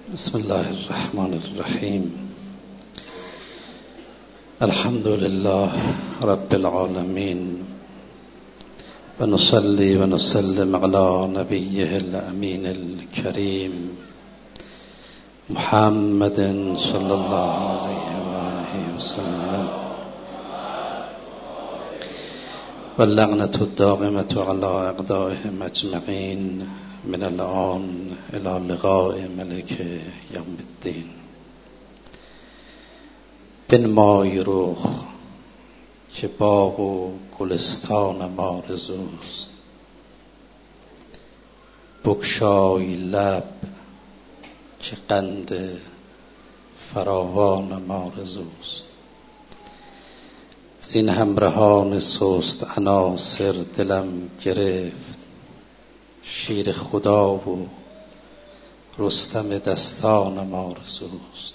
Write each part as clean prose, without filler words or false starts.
بسم الله الرحمن الرحیم. الحمد لله رب العالمین و نصلی و نسلم علی نبیه الامین الکریم محمد صلی الله علیه و آله و سلم و اللعنة الدائمة علی اعدائهم اجمعین من الآن الى لقاء ملک یوم الدین. بنمای رخ که باغ و گلستان آرزوست، بگشای لب که قند فراوان آرزوست. زین همرهان سست عناصر دلم گرفت، شیر خدا و رستم دستان آرزوست.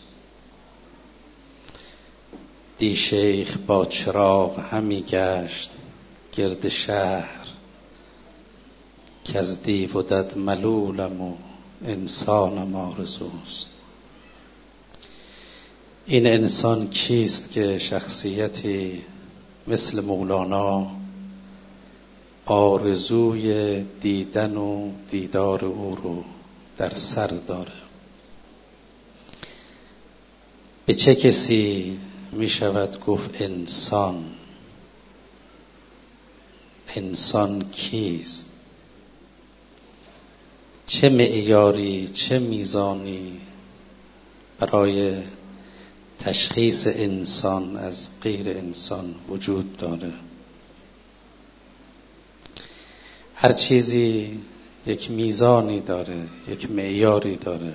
دی شیخ با چراغ همی گشت گرد شهر، که از دیو و دد ملولم و انسانم آرزوست. این انسان کیست که شخصیتی مثل مولانا آرزوی دیدن و دیدار او رو در سر داره؟ به چه کسی می شود گفت انسان؟ انسان کیست؟ چه معیاری، چه میزانی برای تشخیص انسان از غیر انسان وجود داره؟ هر چیزی یک میزانی داره، یک معیاری داره،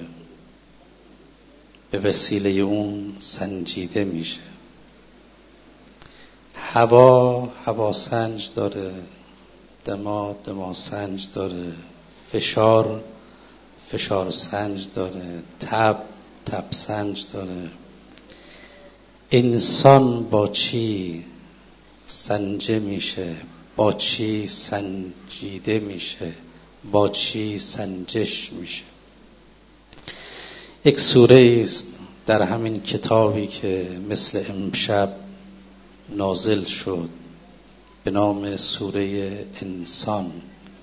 به وسیله اون سنجیده میشه. هوا سنج داره، دما سنج داره، فشار سنج داره، تب سنج داره. انسان با چی سنجه میشه؟ با چی سنجیده میشه؟ با چی سنجش میشه؟ یک سوره است در همین کتابی که مثل امشب نازل شد به نام سوره انسان.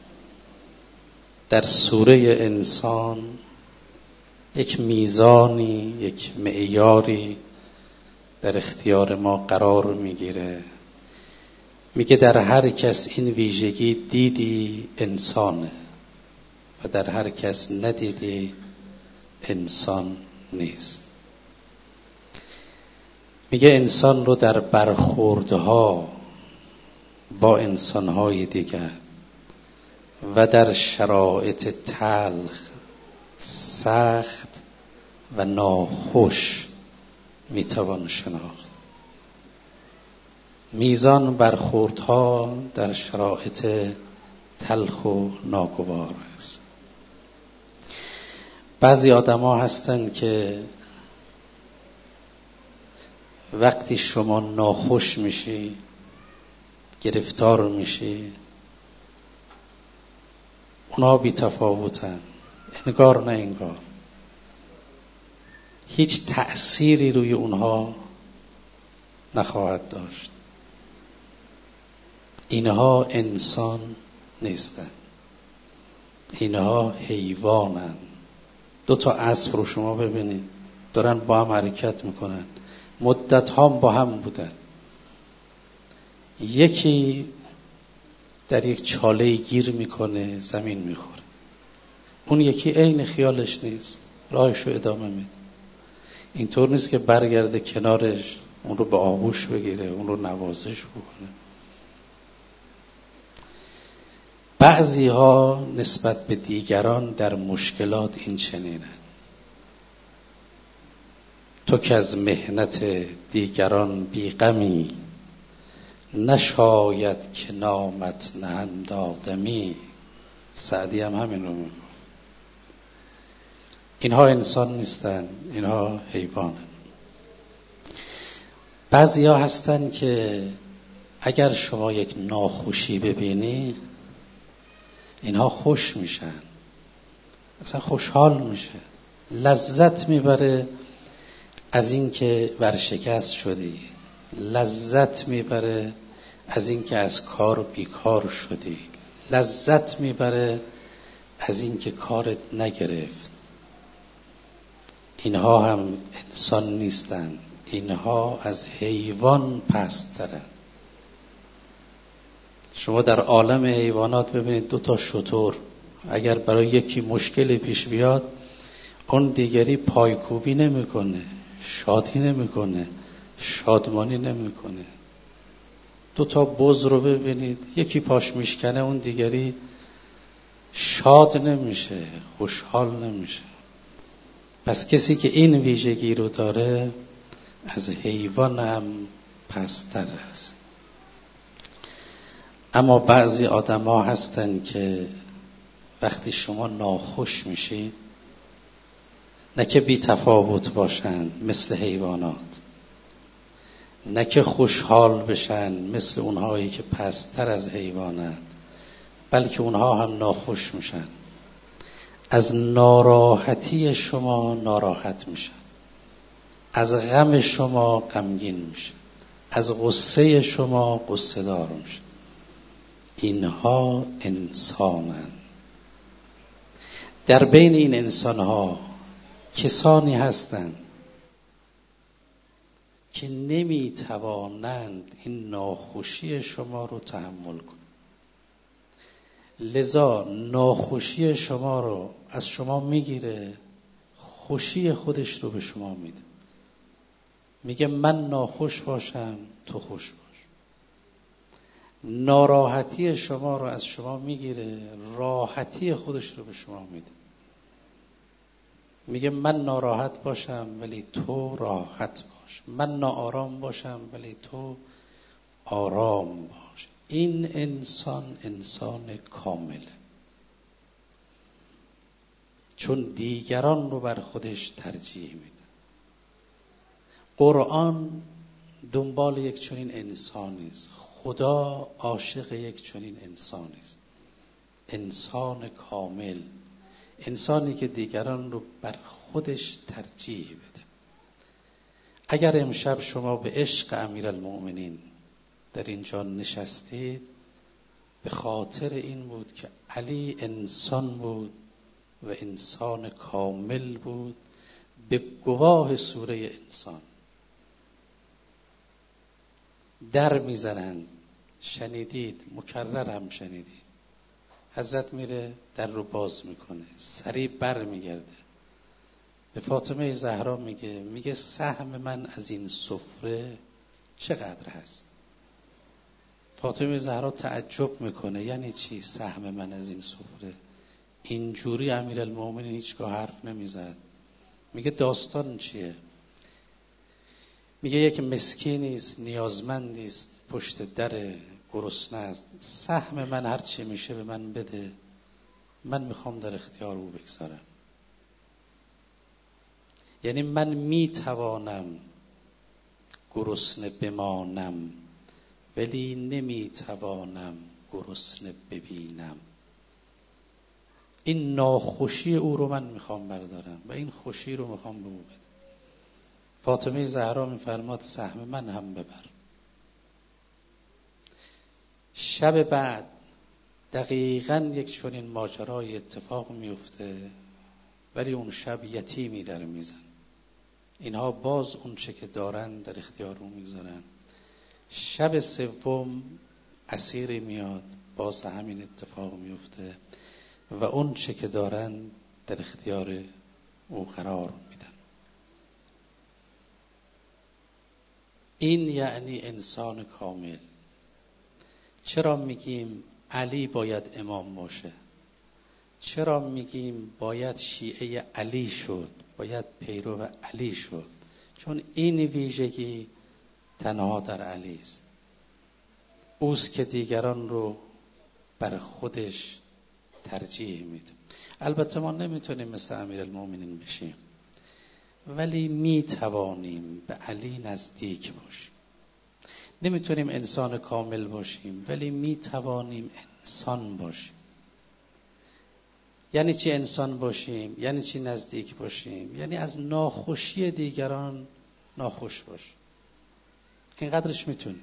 در سوره انسان یک میزانی، یک معیاری در اختیار ما قرار میگیره. میگه در هر کس این ویژگی دیدی انسانه و در هر کس ندیدی انسان نیست. میگه انسان رو در برخوردها با انسانهای دیگر و در شرایط تلخ، سخت و ناخوش میتوان شناخت. میزان برخوردها در شرایط تلخ و ناگوار است. بعضی آدم‌ها هستن که وقتی شما ناخوش میشی، گرفتار میشی، اونا بی تفاوتن، انگار نه انگار. هیچ تأثیری روی اونها نخواهد داشت. اینها انسان نیستن، اینها حیوانن. 2 اسب رو شما ببینید دارن با هم حرکت میکنن، مدت ها با هم بودن. یکی در یک چاله گیر میکنه، زمین میخوره، اون یکی عین خیالش نیست، راهشو ادامه میده. اینطور نیست که برگرده کنارش، اون رو به آغوش بگیره، اون رو نوازش بکنه. بعضی ها نسبت به دیگران در مشکلات این چنینه: تو که از محنت دیگران بیغمی، نشاید که نامت نهند آدمی. سعدی هم همین رو میگه. اینها انسان نیستن، اینها حیوانن. بعضی ها هستن که اگر شما یک ناخوشی ببینی اینها خوش میشن، اصلا خوشحال میشه. لذت میبره از این که ورشکست شدی، لذت میبره از این که از کار بیکار شدی، لذت میبره از این که کارت نگرفت. اینها هم انسان نیستن، اینها از حیوان پست‌ترن. شما در عالم حیوانات ببینید 2 شتر اگر برای یکی مشکلی پیش بیاد، اون دیگری پایکوبی نمیکنه، شادی نمیکنه، شادمانی نمیکنه. 2 بز رو ببینید، یکی پاش میشکنه اون دیگری شاد نمیشه، خوشحال نمیشه. پس کسی که این ویژگی رو داره از حیوان هم پست‌تر است. اما بعضی آدم‌ها هستن که وقتی شما ناخوش میشید، نه که بی تفاوت باشن مثل حیوانات، نه که خوشحال بشن مثل اونهایی که پست‌تر از حیوانن، بلکه اونها هم ناخوش میشن. از ناراحتی شما ناراحت میشن، از غم شما غمگین میشن، از غصه شما غصه دار میشن. اینها انسانن. در بین این انسانها کسانی هستند که نمیتوانند این ناخوشی شما رو تحمل کنند. لذا ناخوشی شما رو از شما میگیره، خوشی خودش رو به شما میده. میگه من ناخوش باشم تو خوش باش. ناراحتی شما رو از شما میگیره، راحتی خودش رو به شما میده. میگه من ناراحت باشم ولی تو راحت باش، من ناآرام باشم ولی تو آرام باش. این انسان انسان کامله، چون دیگران رو بر خودش ترجیح میده. قرآن دنبال یک چنین انسانی است، خدا عاشق یک چنین انسانی است، انسان کامل، انسانی که دیگران رو بر خودش ترجیح بده. اگر امشب شما به عشق امیرالمؤمنین در اینجا نشستید، به خاطر این بود که علی انسان بود و انسان کامل بود، به گواه سوره انسان. در میزنند، شنیدید، مکرر هم شنیدید، حضرت میره در رو باز میکنه، سریع بر میگرده، به فاطمه زهرا میگه سهم من از این سفره چقدر هست؟ فاطمه زهرا تعجب میکنه، یعنی چی سهم من از این سفره؟ اینجوری امیرالمومنین هیچگاه حرف نمیزد. میگه داستان چیه؟ میگه یک مسکینی است، نیازمندی است، پشت در گرسنه است، سهم من هر چی میشه به من بده، من میخوام در اختیار او بگذارم. یعنی من میتوانم گرسنه بمانم ولی نمیتوانم گرسنه ببینم. این ناخوشی او رو من میخوام بردارم و این خوشی رو میخوام به او بدم. فاطمه زهرا میفرماد سهم من هم ببر. شب بعد دقیقاً یک چنین ماجرای اتفاق میفته، ولی اون شب یتیمی در میزن. اینها باز اون چه که دارن در اختیار او میگذارن. شب سوم اسیری میاد، باز همین اتفاق میفته و اون چه که دارن در اختیار او قرار میدن. این یعنی انسان کامل. چرا میگیم علی باید امام باشه؟ چرا میگیم باید شیعه علی شد، باید پیرو علی شد؟ چون این ویژگی تنها در علی است. اوست که دیگران رو بر خودش ترجیح میده. البته ما نمیتونیم مثل امیرالمومنین بشیم، ولی میتوانیم به علی نزدیک باشیم. نمیتونیم انسان کامل باشیم، ولی میتوانیم انسان باشیم. یعنی چی انسان باشیم، یعنی چی نزدیک باشیم، یعنی از ناخوشی دیگران ناخوش باش. اینقدرش میتونیم.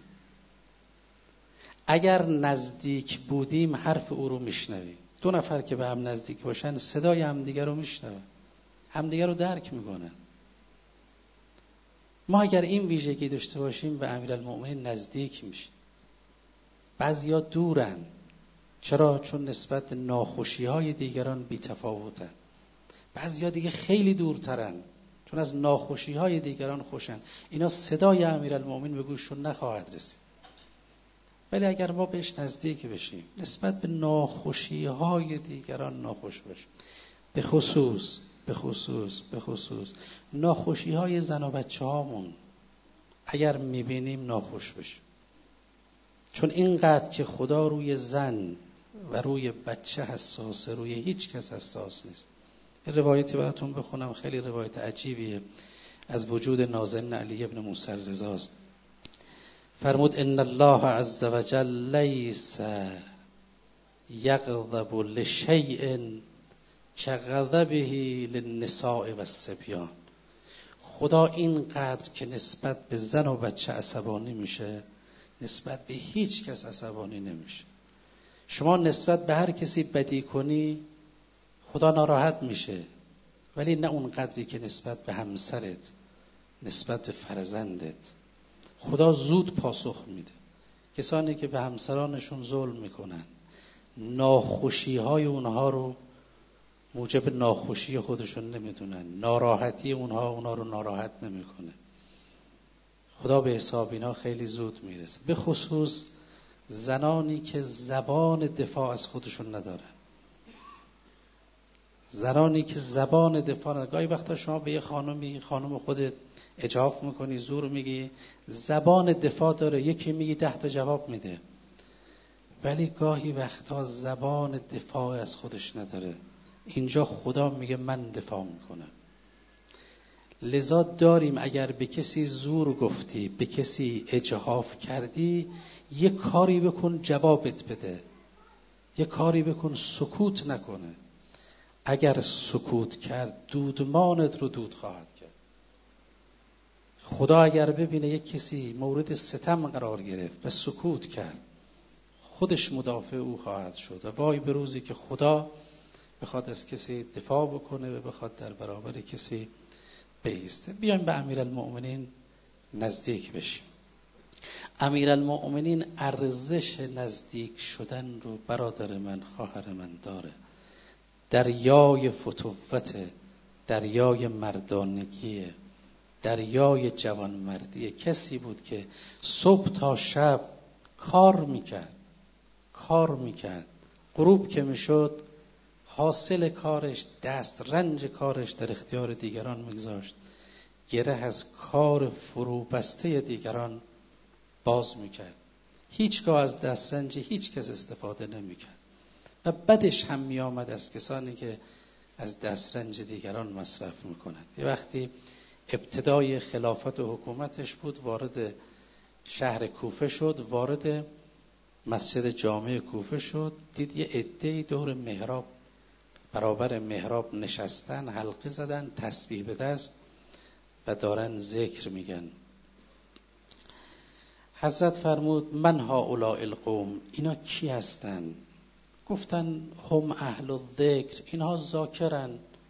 اگر نزدیک بودیم حرف او رو میشنویم. دو نفر که به هم نزدیک باشن صدای همدیگر رو میشنون، همدیگر رو درک میکنن. ما اگر این ویژگی داشته باشیم به امیرالمؤمنین نزدیک میشیم. بعضیا دورن. چرا؟ چون نسبت ناخوشی های دیگران بی تفاوتن. بعضیا دیگه خیلی دورترن چون از ناخوشی های دیگران خوشن. اینا صدای امیرالمؤمنین به گوششون نخواهد رسید. ولی اگر ما بهش نزدیک بشیم، نسبت به ناخوشی های دیگران ناخوش باشیم، به خصوص ناخوشی های زن و بچه هامون اگر میبینیم ناخوش بشیم. چون اینقدر که خدا روی زن و روی بچه حساسه، روی هیچ کس حساس نیست. روایتی براتون بخونم، خیلی روایت عجیبیه، از وجود نازنین علی ابن موسی رضاست. فرمود ان الله عز وجل لیس یغضب لشیء کغضبه للنساء والصبیان. خدا اینقدر که نسبت به زن و بچه عصبانی میشه، نسبت به هیچ کس عصبانی نمیشه. شما نسبت به هر کسی بدی کنی خدا ناراحت میشه، ولی نه اون قدری که نسبت به همسرت، نسبت به فرزندت. خدا زود پاسخ میده. کسانی که به همسرانشون ظلم میکنن، ناخوشی های اونها رو موجب ناخوشی خودشون نمیدونن، ناراحتی اونها رو ناراحت نمیکنه. خدا به حساب اینا خیلی زود میرسه. به خصوص زنانی که زبان دفاع از خودشون ندارن. زنانی که زبان دفاع ندارن. گاهی وقتا شما به یه خانم خودت اجحاف میکنی، زور میگی، زبان دفاع داره، یکی میگی 10 تا جواب میده، ولی گاهی وقتا زبان دفاع از خودش نداره. اینجا خدا میگه من دفاع میکنم. لذا داریم اگر به کسی زور گفتی، به کسی اجحاف کردی، یه کاری بکن جوابت بده، یه کاری بکن سکوت نکنه. اگر سکوت کرد دودمانت رو دود خواهد کرد. خدا اگر ببینه یک کسی مورد ستم قرار گرفت و سکوت کرد، خودش مدافع او خواهد شد. و وای به روزی که خدا بخواد از کسی دفاع بکنه و بخواد در برابر کسی بایسته. بیایم به امیرالمؤمنین نزدیک بشیم. امیرالمؤمنین ارزش نزدیک شدن رو برادر من، خواهر من داره. دریای فتوت، دریای مردانگی، دریای جوانمردی. کسی بود که صبح تا شب کار میکرد. غروب که میشد حاصل کارش، دست رنج کارش در اختیار دیگران میگذاشت. گره از کار فروبسته دیگران باز میکرد. هیچگاه از دست رنج هیچ کس استفاده نمیکرد. و بدش هم میآمد از کسانی که از دست رنج دیگران مصرف میکنند. یه وقتی ابتدای خلافت و حکومتش بود، وارد شهر کوفه شد، وارد مسجد جامع کوفه شد، دید یه عده‌ای دور محراب، برابر محراب نشستن، حلقه زدن، تسبیح به دست و دارن ذکر میگن. حضرت فرمود من هؤلاء القوم، اینا کی هستن؟ گفتن هم اهل الذکر، اینها ذاکرن،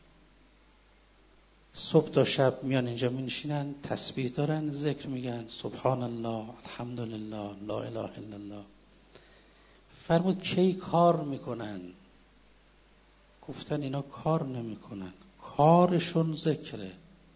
صبح تا شب میان اینجا میشینن، تسبیح دارن، ذکر میگن، سبحان الله، الحمدلله، لا اله الا الله. فرمود کی کار میکنن؟ گفتن اینا کار نمیکنن، کارشون ذکره.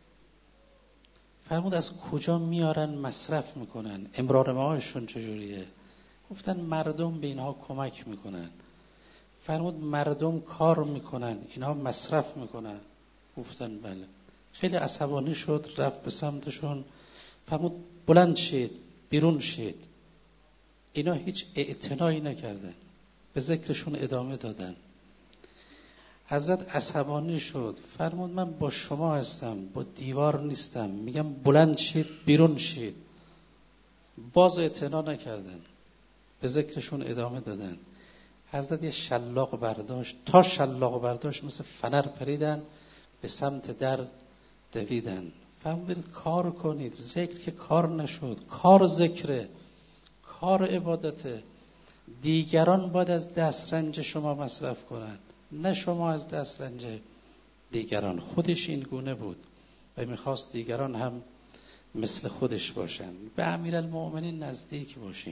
فرمود از کجا میارن مصرف میکنن؟ امرار معاششون چجوریه؟ گفتن مردم به اینها کمک میکنن. فرمود مردم کار میکنن، اینها مصرف میکنن؟ گفتن بله. خیلی عصبانی شد، رفت به سمتشون. فرمود بلند شید، بیرون شید. اینا هیچ اعتنایی نکردن، به ذکرشون ادامه دادن. حضرت عصبانی شد، فرمود من با شما هستم، با دیوار نیستم، میگم بلند شید، بیرون شید. باز اعتنا نکردن، به ذکرشون ادامه دادن. حضرت یه شلاق برداشت، تا شلاق برداشت مثل فنر پریدن به سمت در دویدن. فرمودید کار کنید. ذکر که کار نشد، کار ذکره، کار عبادته. دیگران باید از دسترنج شما مصرف کنند، نه شما از دسترنج دیگران. خودش این گونه بود و میخواست دیگران هم مثل خودش باشن. به امیرالمؤمنین نزدیک باشیم.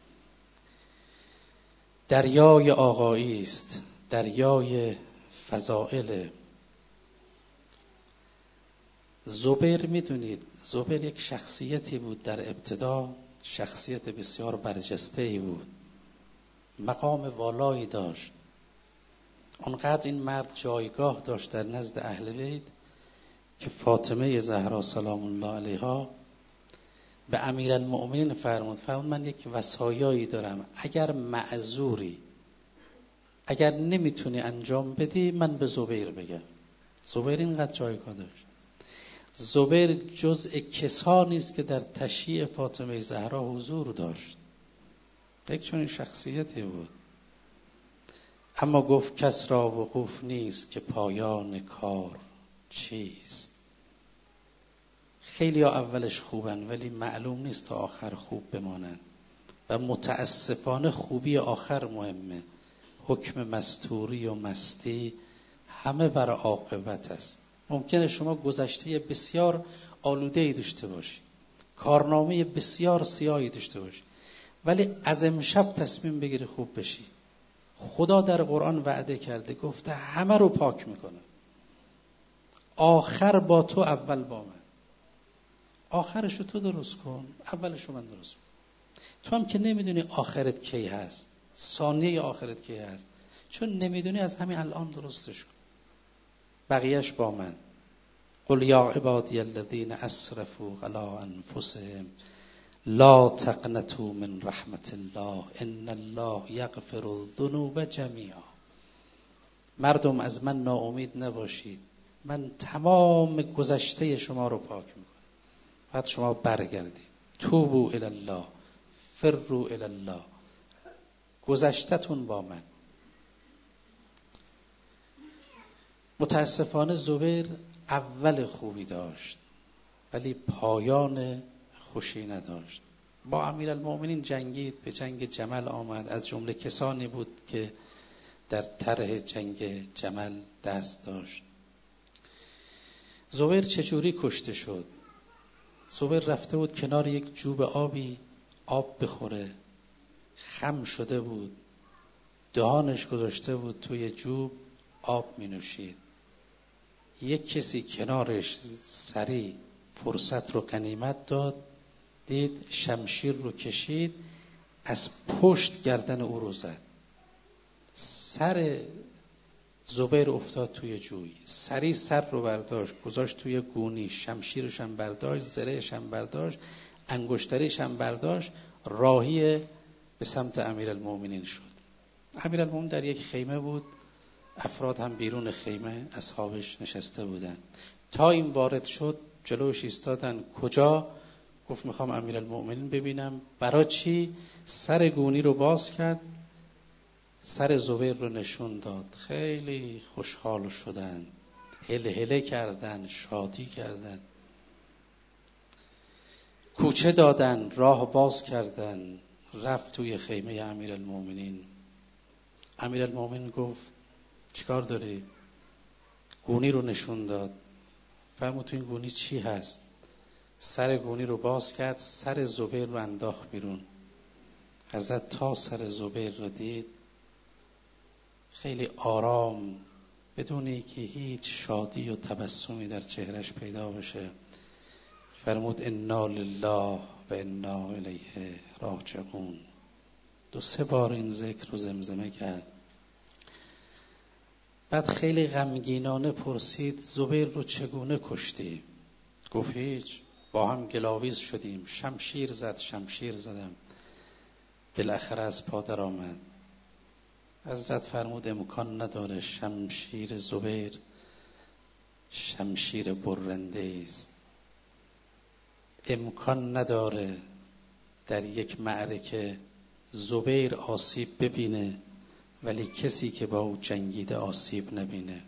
دریای آقایی است، دریای فضائل. زبیر میدونید، زبیر یک شخصیتی بود در ابتدا، شخصیت بسیار برجسته‌ای بود، مقام والایی داشت. اونقدر این مرد جایگاه داشت در نزد اهل بیت که فاطمه زهرا سلام الله علیها به امیرالمؤمنین فرمود من یک وصایایی دارم، اگر معذوری، اگر نمیتونی انجام بدی، من به زبیر بگم. زبیر اینقدر جایگاه داشت. زبیر جزء کسانی است که در تشییع فاطمه زهرا حضور داشت. یک چنین شخصیتی بود. اما گفت کس را وقوف نیست که پایان کار چیست. خیلی ها اولش خوبن ولی معلوم نیست تا آخر خوب بمانن و متاسفانه خوبی آخر مهمه. حکم مستوری و مستی همه بر عاقبت است. ممکنه شما گذشته بسیار آلوده‌ای داشته باشی، کارنامه بسیار سیاهی داشته باشی، ولی از امشب تصمیم بگیری خوب بشی. خدا در قرآن وعده کرده، گفته همه رو پاک میکنه. آخر با تو، اول با من. آخرشو تو درست کن، اولشو من درست کن. تو هم که نمیدونی آخرت کی هست، ثانیه آخرت کی هست، چون نمیدونی از همین الان درستش کن. بقیهش با من. قل یا عبادی الذین اسرفوا علی انفسهم لا تقنطوا من رحمت الله ان الله یغفر الذنوب جمیعا. مردم از من ناامید نباشید، من تمام گذشته شما رو پاک میکنم. بعد شما برگردید. توبوا الی الله، فروا الی الله. گذشتتون با من. متاسفانه زبیر اول خوبی داشت ولی پایان خوشی نداشت. با امیرالمؤمنین جنگید، به جنگ جمل آمد. از جمله کسانی بود که در طرح جنگ جمل دست داشت. زبیر چجوری کشته شد؟ زبیر رفته بود کنار یک جوب آبی آب بخوره، خم شده بود، دهانش گذاشته بود توی جوب، آب می نوشید. یک کسی کنارش سریع فرصت رو غنیمت داد، دید شمشیر رو کشید، از پشت گردن او رو زد. سر زبیر افتاد توی جوی. سریع سر رو برداشت، گذاشت توی گونی، شمشیرش هم برداشت، زرهش هم برداشت، انگشتریش هم برداشت، راهی به سمت امیرالمؤمنین شد. امیرالمؤمنین در یک خیمه بود، افراد هم بیرون خیمه اصحابش نشسته بودن. تا این وارد شد جلوش ایستادن. کجا؟ گفت میخوام امیرالمؤمنین ببینم. برای چی؟ سر گونی رو باز کرد، سر زبیر رو نشون داد. خیلی خوشحال شدن، هله کردن، شادی کردن، کوچه دادن، راه باز کردن. رفت توی خیمه امیرالمؤمنین. امیرالمؤمنین گفت چیکار داری؟ گونی رو نشون داد. فرمود تو این گونی چی هست؟ سر گونی رو باز کرد، سر زبیر رو انداخت بیرون. حضرت تا سر زبیر رو دید، خیلی آرام، بدون اینکه هیچ شادی و تبسمی در چهرش پیدا بشه، فرمود انا لله و انا الیه راجعون. 2-3 بار این ذکر رو زمزمه کرد. بعد خیلی غمگینانه پرسید زبیر رو چگونه کشتی؟ گفت هیچ، با هم گلاویز شدیم، شمشیر زدم، بالاخره از پا در آمد. حضرت فرمود امکان نداره، شمشیر زبیر شمشیر برنده است. امکان نداره در یک معرکه زبیر آسیب ببینه ولی کسی که با او جنگیده آسیب نبینه.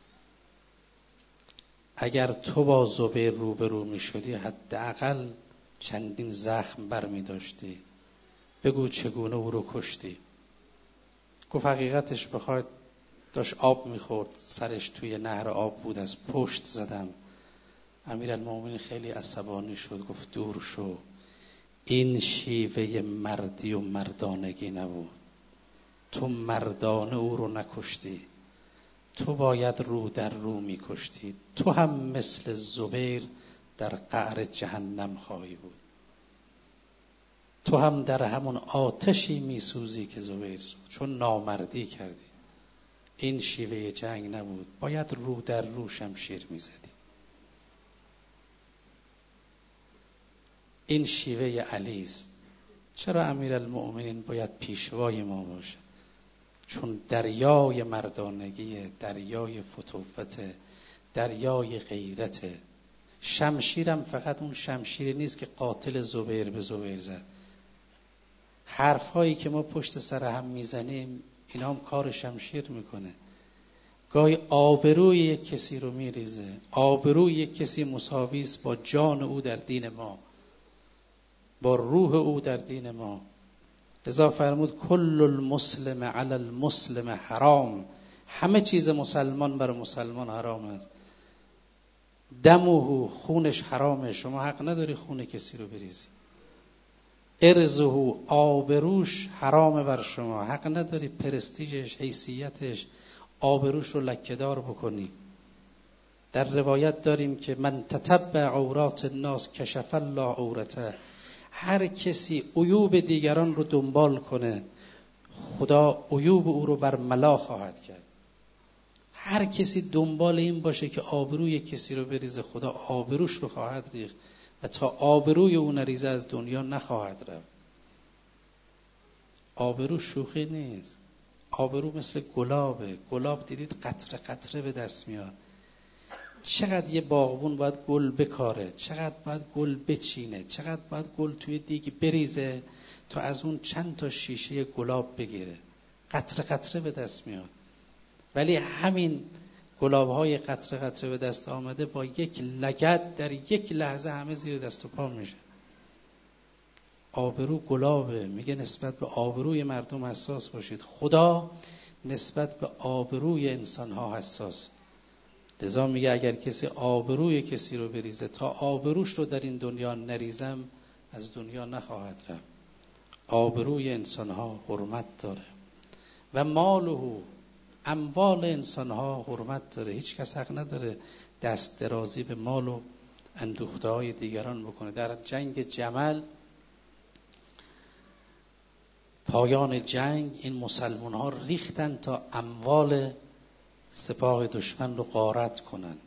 اگر تو با زبیر روبرو می شدی حداقل چندین زخم بر می داشتی. بگو چگونه او رو کشتی. گفت حقیقتش بخواید داشت آب می خورد، سرش توی نهر آب بود، از پشت زدم. امیرالمومنین خیلی عصبانی شد، گفت دور شو، این شیوه مردی و مردانگی نبود. تو مردانه او رو نکشتی، تو باید رو در رو می کشتی. تو هم مثل زبیر در قعر جهنم خواهی بود. تو هم در همون آتشی می سوزی که زبیر سوخت، چون نامردی کردی. این شیوه جنگ نبود، باید رو در رو شمشیر می زدی. این شیوه علی است. چرا امیرالمؤمنین باید پیشوای ما باشه؟ چون دریای مردانگی، دریای فتوفت، دریای غیرت. شمشیرم فقط اون شمشیری نیست که قاتل زبیر به زبیر زد. حرف هایی که ما پشت سر هم میزنیم اینا هم کار شمشیر میکنه. گاهی آبروی یک کسی رو میریزه. آبروی یک کسی مساوی است با جان او در دین ما، با روح او در دین ما. لذا فرمود کل المسلم علی المسلم حرام. همه چیز مسلمان بر مسلمان حرام است. دمه، خونش حرامه، شما حق نداری خون کسی رو بریزی. ارزه، آبروش حرامه بر شما، حق نداری پرستیژش، حیثیتش، آبروش رو لکه‌دار بکنی. در روایت داریم که من تتبع عورات الناس کشف الله عورته. هر کسی عیوب دیگران رو دنبال کنه، خدا عیوب او رو برملا خواهد کرد. هر کسی دنبال این باشه که آبروی کسی رو بریزه، خدا آبروش رو خواهد ریخت و تا آبروی او نریزه از دنیا نخواهد رفت. آبرو شوخی نیست. آبرو مثل گلابه. گلاب دیدید قطره قطره به دست میاد. چقدر یه باغبون باید گل بکاره، چقدر باید گل بچینه، چقدر باید گل توی دیگ بریزه تا از اون چند تا شیشه گلاب بگیره. قطره قطره به دست میاد. ولی همین گلاب‌های قطره قطره به دست آمده با یک لگد در یک لحظه همه زیر دست و پا میشه. آبرو گلابه. میگه نسبت به آبروی مردم حساس باشید. خدا نسبت به آبروی انسان‌ها حساس. لذا میگه اگر کسی آبروی کسی رو بریزه، تا آبروش رو در این دنیا نریزم از دنیا نخواهد رفت. آبروی انسان‌ها حرمت داره و ماله، اموال انسان‌ها حرمت داره. هیچ کس حق نداره دست درازی به مال و اندوخته‌های دیگران بکنه. در جنگ جمل، پایان جنگ، این مسلمان‌ها ریختن تا اموال سپاه دشمن رو غارت کنن.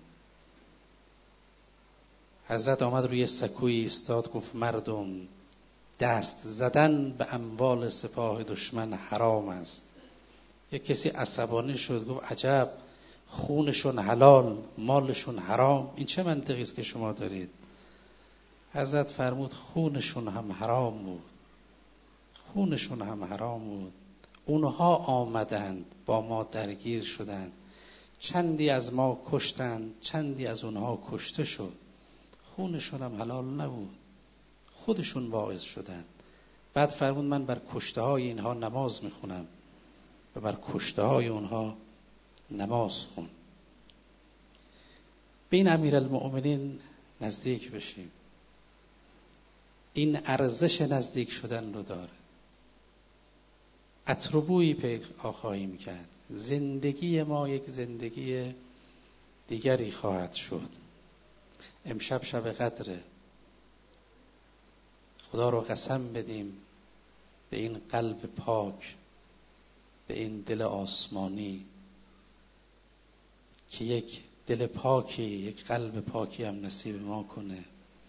حضرت آمد روی سکوی ایستاد، گفت مردم، دست زدن به اموال سپاه دشمن حرام است. یک کسی عصبانی شد، گفت عجب، خونشون حلال مالشون حرام، این چه منطقی است که شما دارید؟ حضرت فرمود خونشون هم حرام بود، خونشون هم حرام بود. اونها آمدند با ما درگیر شدند، چندی از ما کشتند، چندی از اونها کشته شد، خونشون هم حلال نبود، خودشون باعث شدند. بعد فرمود من بر کشته های اینها نماز میخونم و بر کشته های اونها نماز خون. به این امیرالمؤمنین نزدیک بشیم. این ارزش نزدیک شدن رو داره. اتروبویی پیدا خواهیم کرد. زندگی ما یک زندگی دیگری خواهد شد. امشب شب قدره. خدا رو قسم بدیم به این قلب پاک، به این دل آسمانی که یک دل پاکی، یک قلب پاکی هم نصیب ما کنه.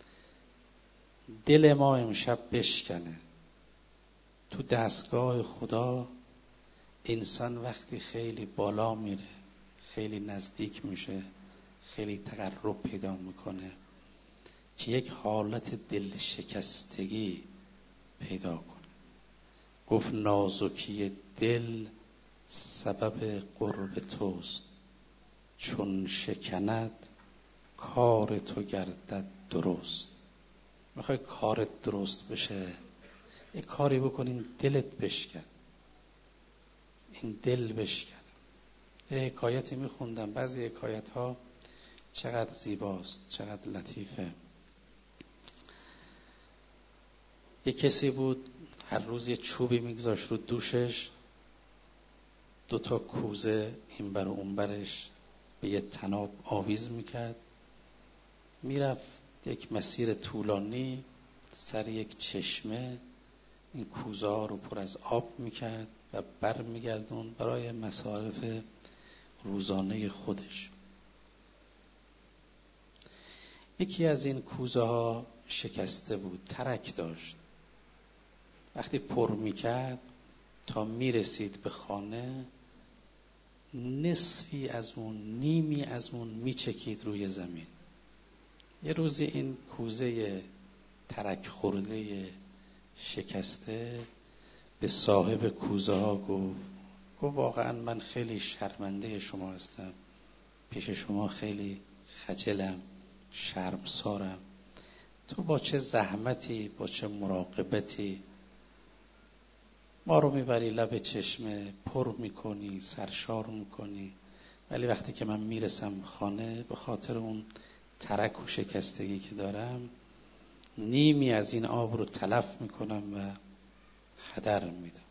دل ما امشب بشکنه. تو دستگاه خدا انسان وقتی خیلی بالا میره، خیلی نزدیک میشه، خیلی تقرب پیدا میکنه که یک حالت دل شکستگی پیدا کنه. گفت نازکی دل سبب قرب توست. چون شکند کار تو گردد درست. میخوای کارت درست بشه، یه کاری بکنین دلت بشکن، این دل بشکن. یه حکایتی میخوندم، بعضی حکایت ها چقدر زیباست، چقدر لطیفه. یه کسی بود هر روز یه چوبی میگذاشت رو دوشش، 2 کوزه این بر و اون برش به یه طناب آویز میکرد، میرفت یک مسیر طولانی سر یک چشمه، این کوزه ها رو پر از آب میکرد و بر میگردون برای مصارف روزانه خودش. یکی از این کوزه ها شکسته بود، ترک داشت. وقتی پر میکرد تا میرسید به خانه، نصفی از اون، نیمی از اون میچکید روی زمین. یه روزی این کوزه ترک خورده شکسته به صاحب کوزه ها گفت واقعا من خیلی شرمنده شما هستم، پیش شما خیلی خجلم، شرمسارم. تو با چه زحمتی، با چه مراقبتی ما رو میبری لب چشمه، پر میکنی، سرشار میکنی، ولی وقتی که من میرسم خانه به خاطر اون ترک و شکستگی که دارم، نیمی از این آب رو تلف میکنم و هدر میدم.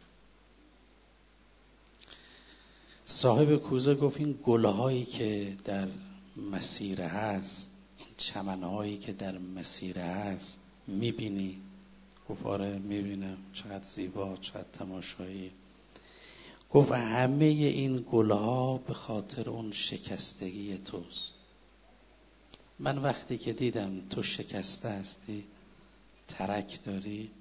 صاحب کوزه گفت این گلهایی که در مسیر هست، این چمنهایی که در مسیر هست میبینی؟ گفت آره میبینم، چقدر زیبا، چقدر تماشایی. گفت همه این گلها به خاطر اون شکستگی توست. من وقتی که دیدم تو شکسته هستی، ترک داری،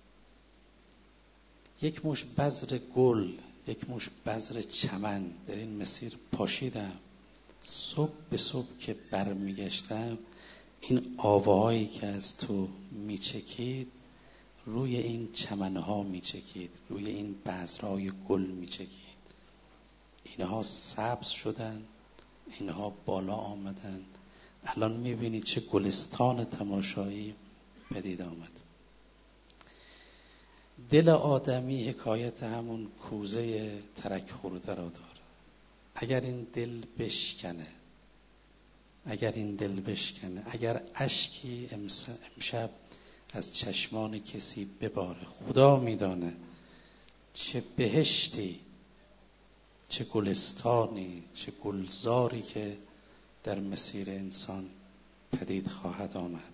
یک مش بذر گل، یک مش بذر چمن در این مسیر پاشیدم. صبح به صبح که برمیگشتم، این آوهایی که از تو میچکید روی این چمنها میچکید، روی این بذرهای گل میچکید. اینها سبز شدن، اینها بالا آمدن. الان میبینید چه گلستان تماشایی پدید آمد. دل آدمی حکایت همون کوزه ترک خورده را داره. اگر این دل بشکنه، اگر این دل بشکنه، اگر اشکی امشب از چشمان کسی بباره، خدا میدانه چه بهشتی، چه گلستانی، چه گلزاری که در مسیر انسان پدید خواهد آمد.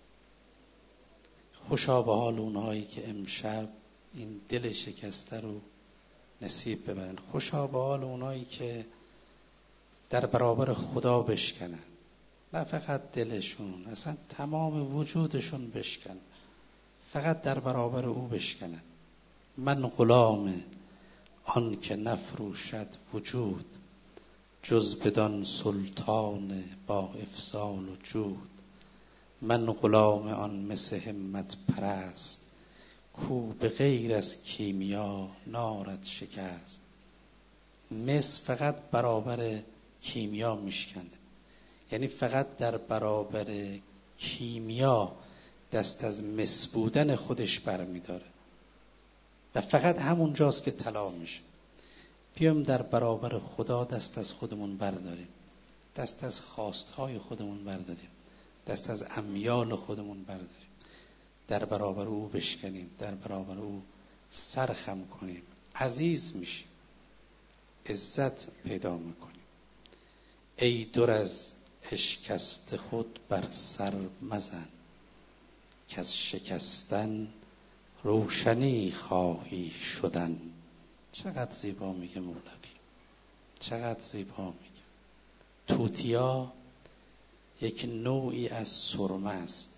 خوشا به حال اونهایی که امشب این دل شکسته رو نصیب ببرن. خوشا به حال اونهایی که در برابر خدا بشکنن، نه فقط دلشون، اصلا تمام وجودشون بشکن، فقط در برابر او بشکنن. من غلام آن که نفروشد وجود، جز بدان سلطان با افضال و جود. من غلام آن مس همت پرست، کو به غیر از کیمیا نارد شکست. مس فقط برابر کیمیا میشکنه، یعنی فقط در برابر کیمیا دست از مس بودن خودش برمیداره و فقط همون جاست که طلا میشه. بیایم در برابر خدا دست از خودمون برداریم، دست از خواستهای خودمون برداریم، دست از امیال خودمون برداریم، در برابر او بشکنیم، در برابر او سرخم کنیم، عزیز میشیم، عزت پیدا میکنیم. ای دور از اشکست خود بر سر مزن، که از شکستن روشنی خواهی شدن. چقدر زیبا میگه مولوی، چقدر زیبا میگه. توتیا یک نوعی از سرمه است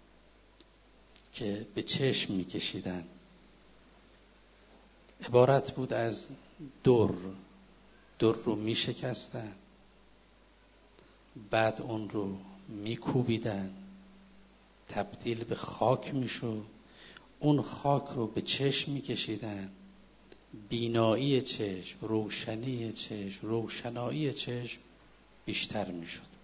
که به چشم میکشیدن. عبارت بود از در رو میشکستن، بعد اون رو میکوبیدن، تبدیل به خاک میشد، اون خاک رو به چشم میکشیدن، بینایی چشم، روشنی چشم، روشنایی چشم بیشتر میشد.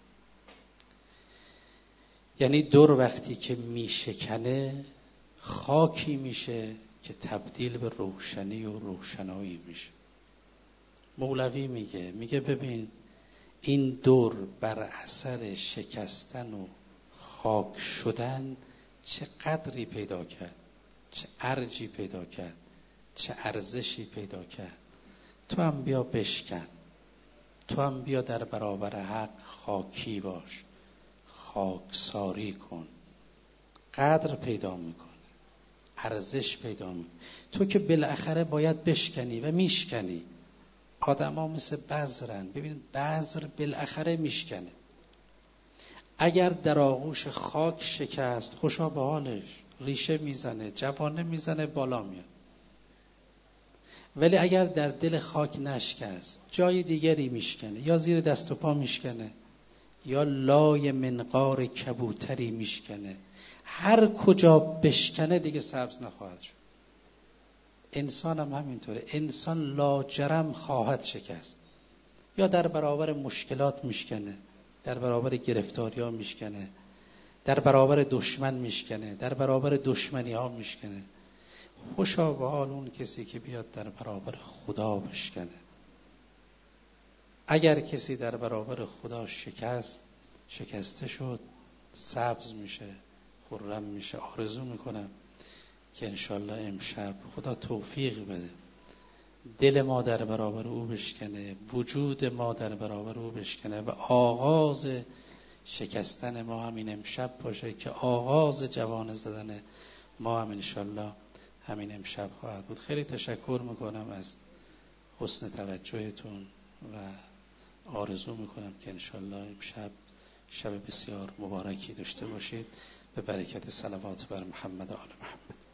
یعنی دور وقتی که میشکنه خاکی میشه که تبدیل به روشنی و روشنایی میشه. مولوی میگه ببین این دور بر اثر شکستن و خاک شدن چه قدری پیدا کرد، چه ارجی پیدا کرد، چه ارزشی پیدا کرد. تو هم بیا بشکن، تو هم بیا در برابر حق خاکی باش، خاکساری کن. قدر پیدا میکنه، ارزش پیدا میکنه. تو که بالاخره باید بشکنی و میشکنی. آدم ها مثل بذرن. ببین بذر بالاخره میشکنه. اگر در آغوش خاک شکست خوشا به حالش، ریشه میزنه، جوانه میزنه، بالا میاد. ولی اگر در دل خاک نشکست جای دیگری میشکنه، یا زیر دست و پا میشکنه، یا لای منقار کبوتری میشکنه. هر کجا بشکنه دیگه سبز نخواهد شد. انسان هم همینطوره. انسان لاجرم خواهد شکست. یا در برابر مشکلات میشکنه، در برابر گرفتاری ها میشکنه، در برابر دشمن میشکنه، در برابر دشمنی ها میشکنه. خوشا به حال اون کسی که بیاد در برابر خدا بشکنه. اگر کسی در برابر خدا شکسته شد، سبز میشه، خرم میشه. آرزو میکنم که انشالله امشب خدا توفیق بده دل ما در برابر او بشکنه، وجود ما در برابر او بشکنه و آغاز شکستن ما همین امشب باشه که آغاز جوانه زدن ما هم انشالله همین امشب خواهد بود. خیلی تشکر میکنم از حسن توجهتون و آرزو میکنم که انشالله امشب شب بسیار مبارکی داشته باشید به برکت صلوات بر محمد و آل محمد.